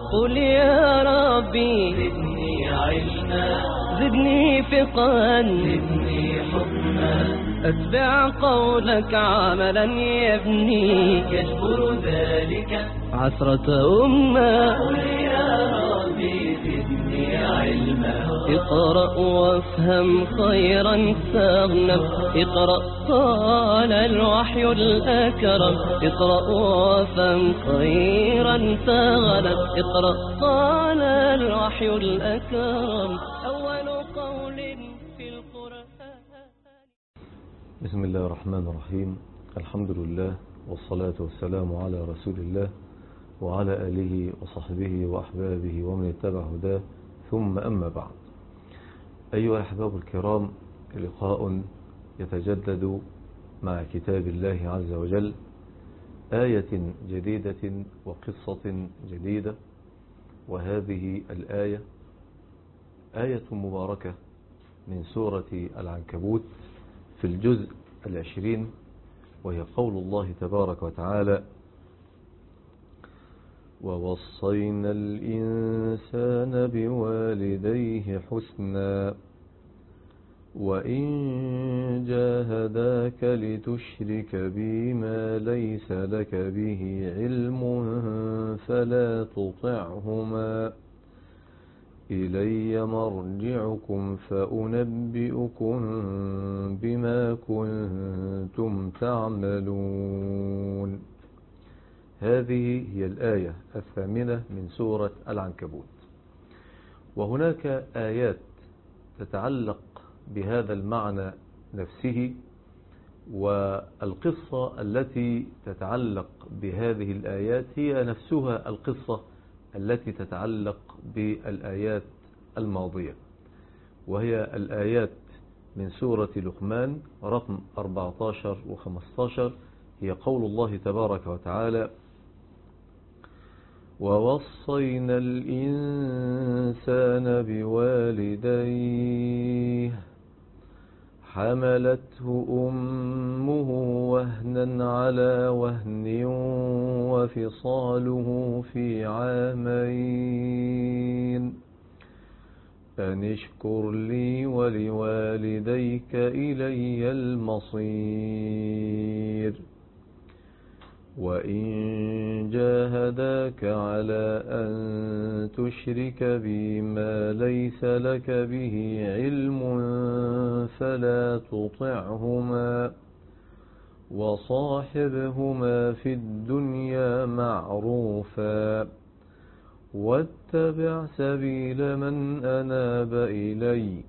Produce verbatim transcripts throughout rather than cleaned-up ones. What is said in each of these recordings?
قل يا ربي زدني علما، زدني فقها، زدني حكما، أتبع قولك عملا يبني يجبر ذلك عثرة أمة. قل يا ربي زدني علما، اقرأ وافهم خيرا تغنم، اقرأ قال الوحي الأكرم، اقرأ وافهم خيرا تغنم، اقرأ قال الوحي الأكرم أول قول في القرآن. بسم الله الرحمن الرحيم، الحمد لله والصلاة والسلام على رسول الله وعلى آله وصحبه وأحبابه ومن اتبع هداه، ثم أما بعد. أيها الأحباب الكرام، لقاء يتجدد مع كتاب الله عز وجل، آية جديدة وقصة جديدة. وهذه الآية آية مباركة من سورة العنكبوت في الجزء العشرين، وهي قول الله تبارك وتعالى: ووصينا الإنسان بوالديه حسنا وإن جاهداك لتشرك بي ما ليس لك به علم فلا تطعهما إلي مرجعكم فأنبئكم بما كنتم تعملون. هذه هي الآية الثامنة من سورة العنكبوت. وهناك آيات تتعلق بهذا المعنى نفسه، والقصة التي تتعلق بهذه الآيات هي نفسها القصة التي تتعلق بالآيات الماضية، وهي الآيات من سورة لقمان رقم أربعة عشر وخمسة عشر. هي قول الله تبارك وتعالى: ووصينا الإنسان بوالديه حملته أمه وهنا على وهن وفصاله في عامين أن اشكر لي ولوالديك إلي المصير وإن جاهداك على أن تشرك بي ما ليس لك به علم فلا تطعهما وصاحبهما في الدنيا معروفا واتبع سبيل من أناب إلي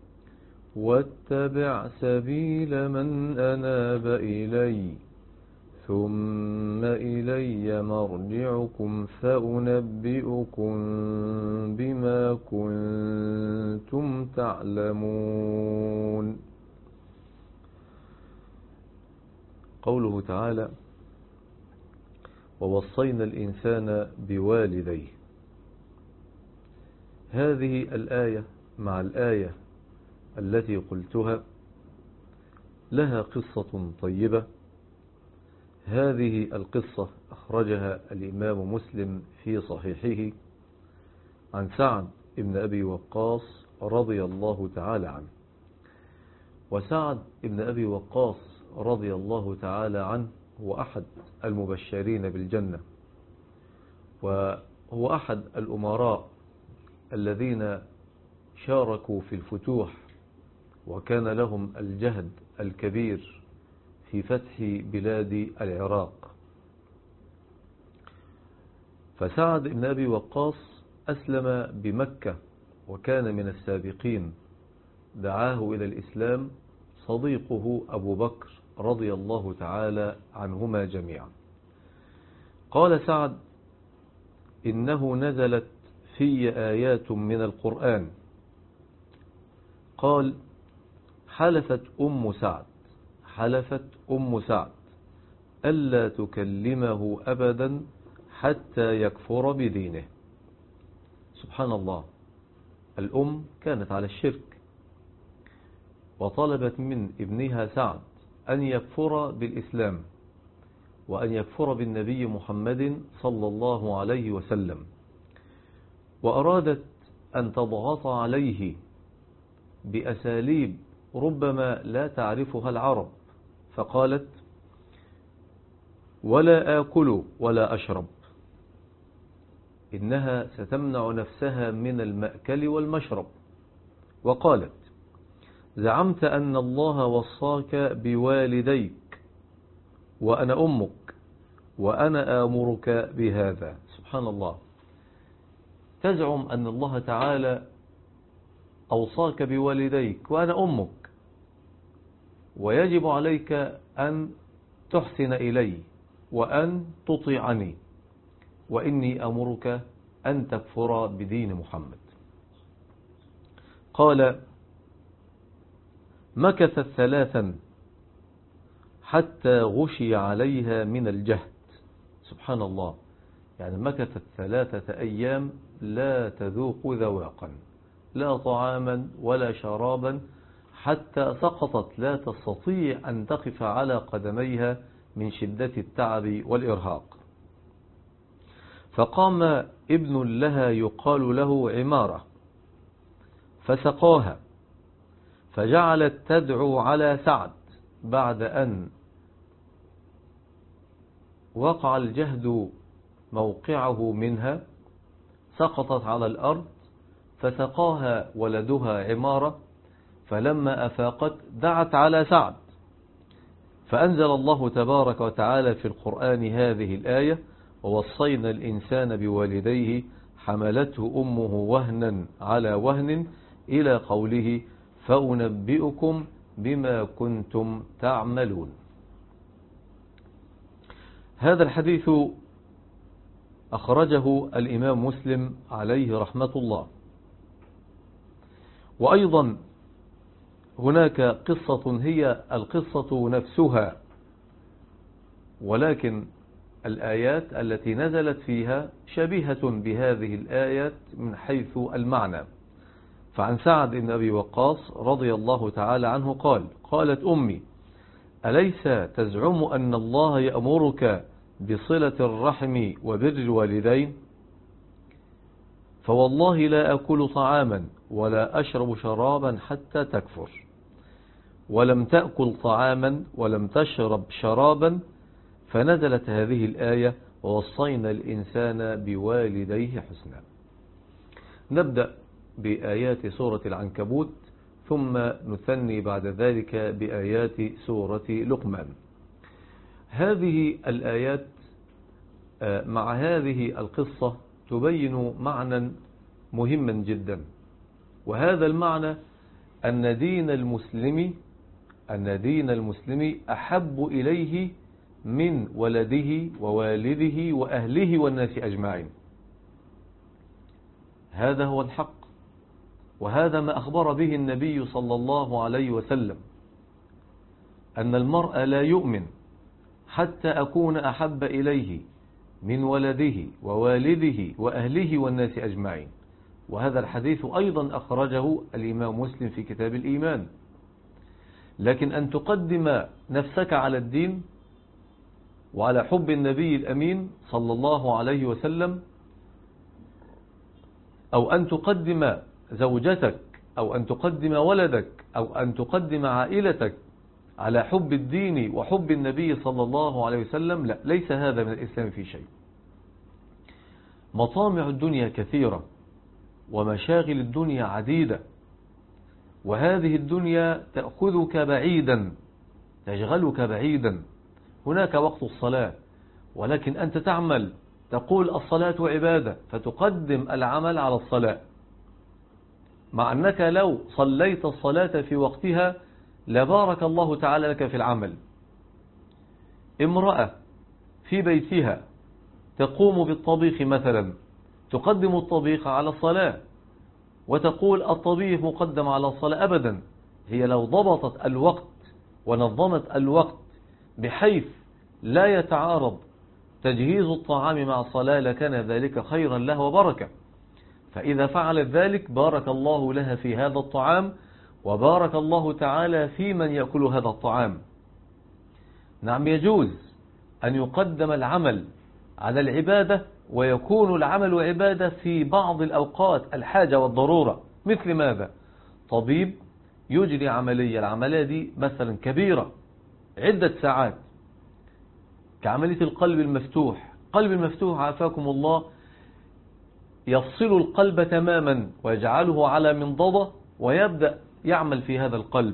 واتبع سبيل من أناب إلي ثم إلي مرجعكم فأنبئكم بما كنتم تعلمون. قوله تعالى: ووصينا الإنسان بوالديه. هذه الآية مع الآية التي قلتها لها قصة طيبة. هذه القصة أخرجها الإمام مسلم في صحيحه عن سعد بن أبي وقاص رضي الله تعالى عنه. وسعد بن أبي وقاص رضي الله تعالى عنه هو أحد المبشرين بالجنة، وهو أحد الأمراء الذين شاركوا في الفتوح، وكان لهم الجهد الكبير في فتح بلاد العراق. فسعد بن أبي وقاص أسلم بمكة وكان من السابقين. دعاه إلى الإسلام صديقه أبو بكر رضي الله تعالى عنهما جميعا. قال سعد: إنه نزلت في آيات من القرآن. قال: حلفت أم سعد حلفت أم سعد ألا تكلمه أبدا حتى يكفر بدينه. سبحان الله، الأم كانت على الشرك وطلبت من ابنها سعد أن يكفر بالإسلام وأن يكفر بالنبي محمد صلى الله عليه وسلم. وأرادت أن تضغط عليه بأساليب ربما لا تعرفها العرب، فقالت: ولا آكل ولا أشرب. إنها ستمنع نفسها من المأكل والمشرب. وقالت: زعمت أن الله وصاك بوالديك وأنا أمك وأنا آمرك بهذا. سبحان الله، تزعم أن الله تعالى أوصاك بوالديك وأنا أمك، ويجب عليك أن تحسن إلي وأن تطيعني، وإني أمرك أن تكفر بدين محمد. قال: مكثت ثلاثا حتى غشي عليها من الجهد. سبحان الله، يعني مكثت ثلاثة أيام لا تذوق ذواقا، لا طعاما ولا شرابا، حتى سقطت لا تستطيع أن تقف على قدميها من شدة التعب والإرهاق. فقام ابن لها يقال له عمارة فسقاها، فجعلت تدعو على سعد بعد أن وقع الجهد موقعه منها، سقطت على الأرض، فسقاها ولدها عمارة، فلما أفاقت دعت على سعد، فأنزل الله تبارك وتعالى في القرآن هذه الآية: ووصينا الإنسان بوالديه حملته أمه وهنا على وهن، إلى قوله: فأنبئكم بما كنتم تعملون. هذا الحديث أخرجه الإمام مسلم عليه رحمة الله. وأيضا هناك قصة هي القصة نفسها، ولكن الآيات التي نزلت فيها شبيهة بهذه الآيات من حيث المعنى. فعن سعد بن أبي وقاص رضي الله تعالى عنه قال: قالت أمي: أليس تزعم أن الله يأمرك بصلة الرحم وبر الوالدين؟ فوالله لا أكل طعاما ولا أشرب شرابا حتى تكفر. ولم تأكل طعاما ولم تشرب شرابا، فنزلت هذه الآية: ووصينا الإنسان بوالديه حسنا. نبدأ بآيات سورة العنكبوت، ثم نثني بعد ذلك بآيات سورة لقمان. هذه الآيات مع هذه القصة تبين معنى مهما جدا، وهذا المعنى أن دين المسلم أن دين المسلم أحب إليه من ولده ووالده وأهله والناس أجمعين. هذا هو الحق، وهذا ما أخبر به النبي صلى الله عليه وسلم، أن المرء لا يؤمن حتى أكون أحب إليه من ولده ووالده وأهله والناس أجمعين. وهذا الحديث أيضا أخرجه الإمام مسلم في كتاب الإيمان. لكن أن تقدم نفسك على الدين وعلى حب النبي الأمين صلى الله عليه وسلم، أو أن تقدم زوجتك أو أن تقدم ولدك أو أن تقدم عائلتك على حب الدين وحب النبي صلى الله عليه وسلم، لا، ليس هذا من الإسلام في شيء. مطامع الدنيا كثيرة ومشاغل الدنيا عديدة، وهذه الدنيا تأخذك بعيدا، تشغلك بعيدا. هناك وقت الصلاة، ولكن أنت تعمل، تقول الصلاة عبادة، فتقدم العمل على الصلاة، مع أنك لو صليت الصلاة في وقتها لبارك الله تعالى لك في العمل. امرأة في بيتها تقوم بالطبيخ مثلا، تقدم الطبيخ على الصلاة وتقول الطبيخ مقدم على الصلاة، أبدا. هي لو ضبطت الوقت ونظمت الوقت بحيث لا يتعارض تجهيز الطعام مع الصلاة لكان ذلك خيرا له وبركة. فإذا فعلت ذلك بارك الله لها في هذا الطعام، وبارك الله تعالى في من يأكل هذا الطعام. نعم، يجوز أن يقدم العمل على العبادة ويكون العمل عبادة في بعض الأوقات الحاجة والضرورة. مثل ماذا؟ طبيب يجري عملية، العملية دي مثلا كبيرة عدة ساعات، كعملية القلب المفتوح. قلب المفتوح عافاكم الله يفصل القلب تماما ويجعله على منضدة ويبدأ يعمل في هذا القلب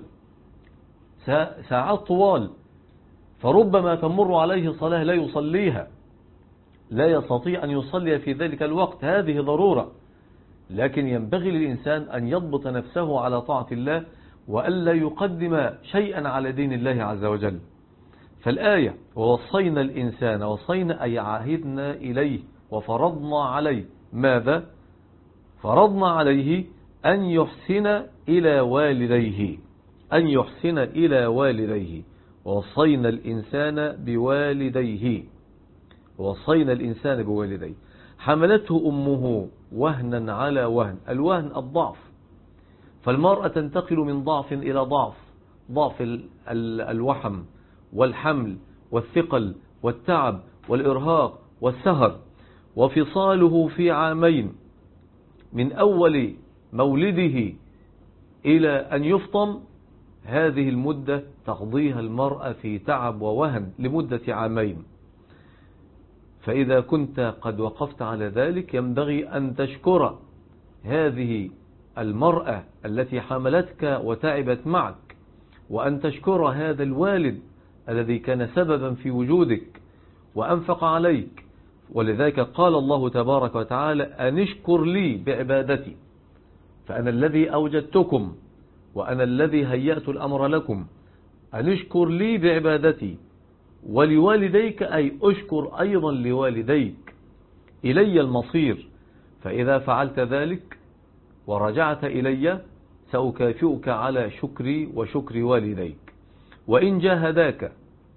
ساعات طوال، فربما تمر عليه صلاة لا يصليها، لا يستطيع أن يصلي في ذلك الوقت، هذه ضرورة. لكن ينبغي للإنسان أن يضبط نفسه على طاعة الله وألا يقدم شيئا على دين الله عز وجل. فالآية ووصينا الإنسان، وصينا أي عاهدنا إليه وفرضنا عليه ماذا؟ فرضنا عليه أن يحسن إلى والديه، أن يحسن إلى والديه. ووصينا الإنسان بوالديه، ووصينا الإنسان بوالديه. حملته أمه وهنا على وهن، الوهن الضعف، فالمرأة تنتقل من ضعف إلى ضعف، ضعف الوحم والحمل والثقل والتعب والإرهاق والسهر. وفصاله في عامين، من أول مولده إلى أن يفطم، هذه المدة تقضيها المرأة في تعب ووهن لمدة عامين. فإذا كنت قد وقفت على ذلك ينبغي أن تشكر هذه المرأة التي حملتك وتعبت معك، وأن تشكر هذا الوالد الذي كان سببا في وجودك وأنفق عليك. ولذلك قال الله تبارك وتعالى أن اشكر لي بعبادتي، فأنا الذي أوجدتكم وأنا الذي هيأت الأمر لكم. أن اشكر لي بعبادتي ولوالديك، أي أشكر أيضا لوالديك، إلي المصير. فإذا فعلت ذلك ورجعت إلي سأكافئك على شكري وشكر والديك. وإن جاهداك،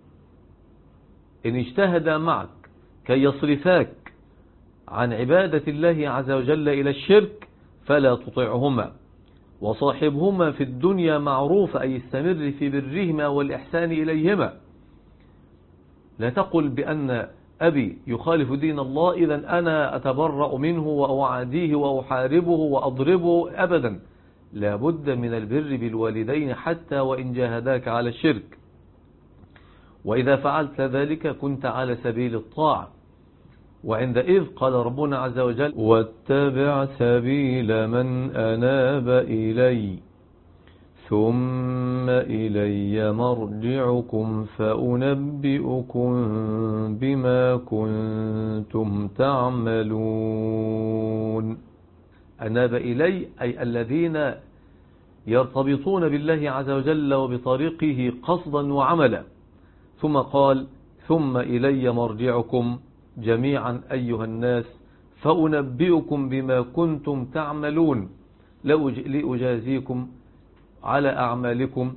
إن اجتهدا معك كي يصرفاك عن عبادة الله عز وجل إلى الشرك فلا تطعهما، وصاحبهما في الدنيا معروف، أي استمر في برهما والإحسان إليهما. لا تقل بأن أبي يخالف دين الله إذا أنا أتبرأ منه وأعاديه وأحاربه وأضربه، أبدا. لا بد من البر بالوالدين حتى وإن جاهداك على الشرك. وإذا فعلت ذلك كنت على سبيل الطاعة. وعندئذ قال ربنا عز وجل واتبع سبيل من أناب إلي ثم إلي مرجعكم فأنبئكم بما كنتم تعملون. أناب إلي أي الذين يرتبطون بالله عز وجل وبطريقه قصدا وعملا. ثم قال ثم إلي مرجعكم جميعا أيها الناس فأنبئكم بما كنتم تعملون، لأجازيكم على أعمالكم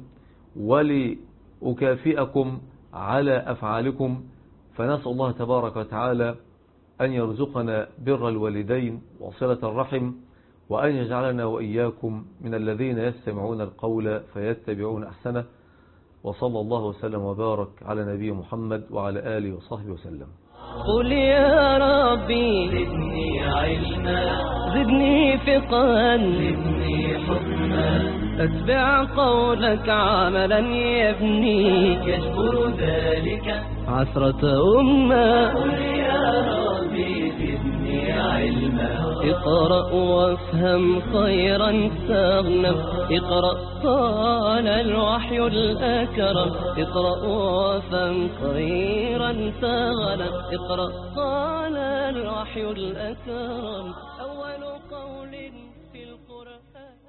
ولأكافئكم على أفعالكم. فنسأل الله تبارك وتعالى أن يرزقنا بر الوالدين وصلة الرحم، وأن يجعلنا وإياكم من الذين يستمعون القول فيتبعون أحسنه. وصلى الله وسلم وبارك على نبي محمد وعلى آله وصحبه وسلم. قل يا ربي زدني علما، زدني فقها، زدني حكما، أتبع قولك عملا يبني، يجبر ذلك عثرة أمة. قل يا ربي زدني علما، اقرأ وافهم خيرا تغنم، اقرأ قال الوحي الأكرم، اقرأ وافهم خيرا تغنم، اقرأ قال الوحي الأكرم. أول قول في القرآن